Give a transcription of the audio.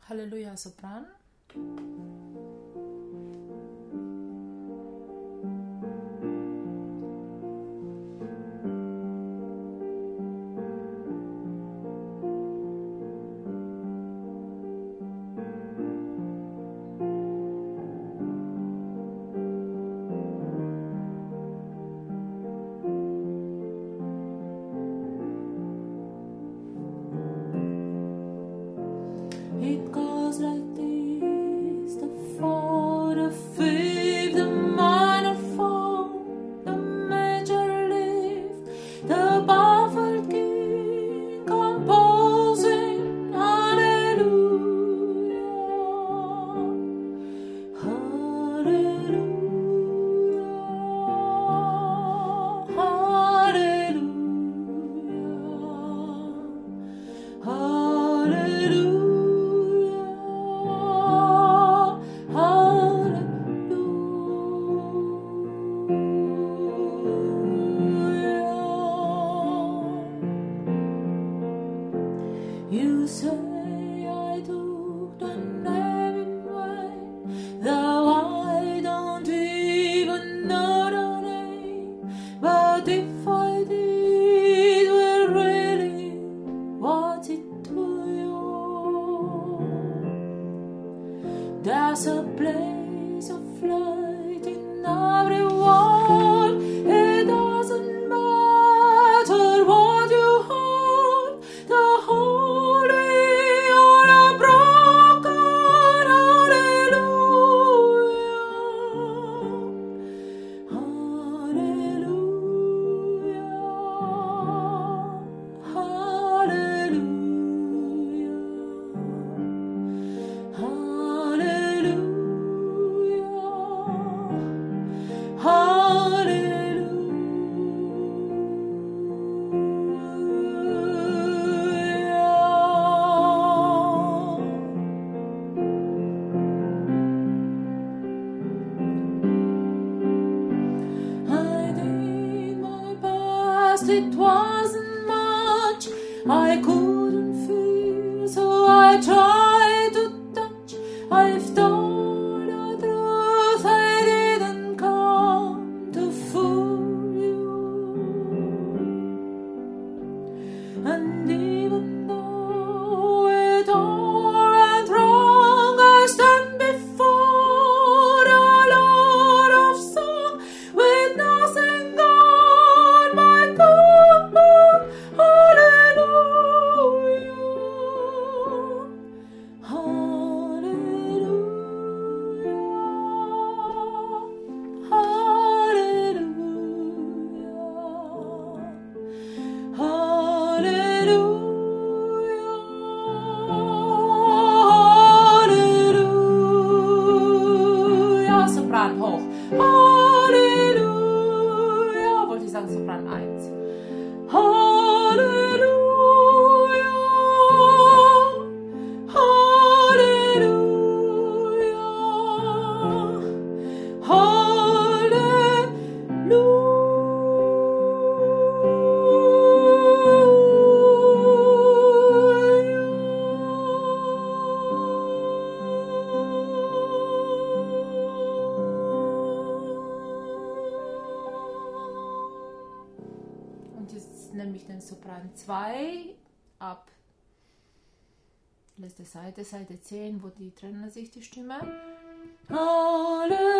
Halleluja Sopran. It goes like this: the four, the fifth, the minor fall, the major lift, the baffled king composing Hallelujah, Hallelujah, Hallelujah, Hallelujah. You say I took the name in vain, though I don't even know the name. But if I did, well, really, what's it to you? There's a place of light in everyone. It doesn't matter what you hold, the holy or the broken. Hallelujah, Hallelujah, Hallelujah, Hallelujah, I did my best, it wasn't much. I couldn't feel, so I tried to touch. I've told the truth, I didn't come to fool you. And even though it all went wrong, I stand before the Lord of song with nothing on my tongue but Hallelujah, Hallelujah, Hallelujah, Halleluja, Sopran hoch. Halleluja, wollte ich sagen, Sopran 1. Halleluja, Halleluja, Und jetzt nehme ich den Sopran 2 ab. Letzte Seite, Seite 10, wo die trennen sich die Stimme. Halleluja.